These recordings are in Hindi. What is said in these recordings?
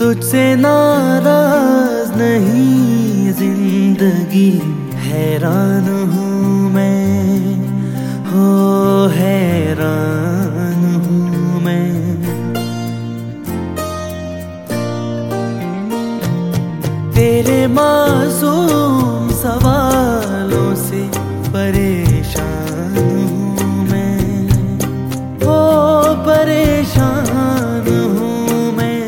तुझसे नाराज नहीं जिंदगी, हैरान हूँ मैं, हो हैरान हूँ मैं। तेरे मासूम सवालों से परेशान हूँ मैं, हो परेशान हूँ मैं।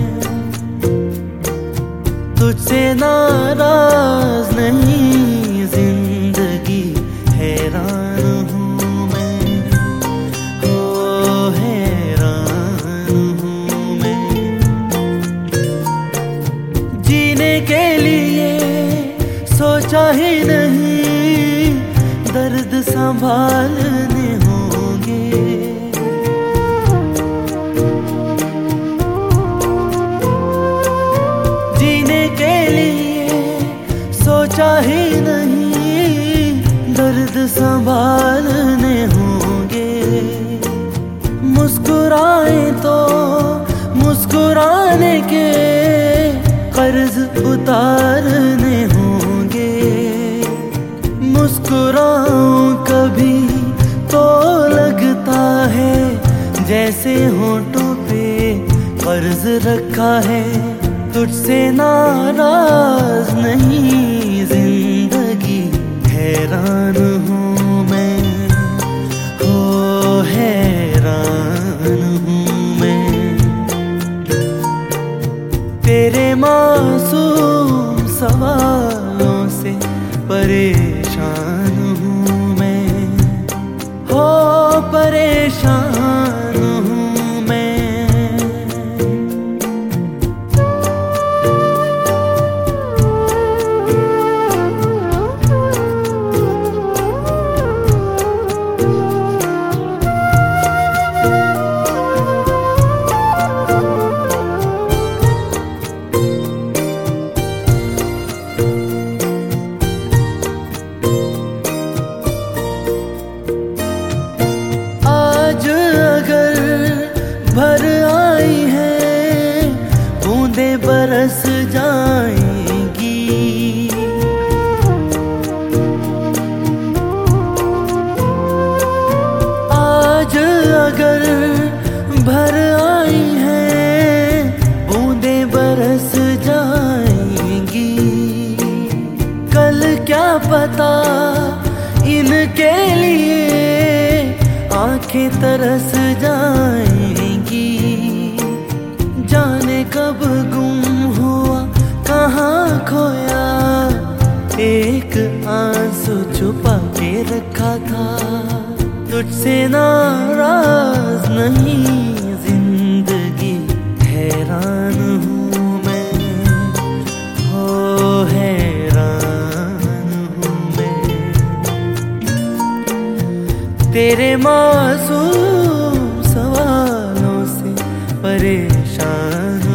तुझसे नाराज नहीं जिंदगी, हैरान हूँ मैं, हो हैरान हूँ मैं। जीने के लिए सोचा ही नहीं, दर्द संभालने होंगे। जीने के लिए सोचा ही नहीं, दर्द संभालने होंगे। मुस्कुराए तो मुस्कुराने के कर्ज उतारने होंगे। मुस्कुराऊं कभी तो लगता है जैसे होठों पे कर्ज रखा है। तुझसे नाराज नहीं जिंदगी, हैरान हूँ मैं, हो हैरान हूँ मैं। तेरे मासूम सवालों से परेशान हूँ मैं, हो परेशान हूँ मैं। भर आई है बूंदें बरस जाएंगी। आज अगर भर आई है बूंदें बरस जाएंगी। कल क्या पता इनके लिए आंखें तरस जाएंगी। जाने कब गुम हुआ कहाँ खोया, एक आंसू छुपा के रखा था। तुझसे नाराज नहीं जिंदगी, हैरान हूँ मैं, हो हैरान हूँ मैं। तेरे मासूम सवालों से परेशान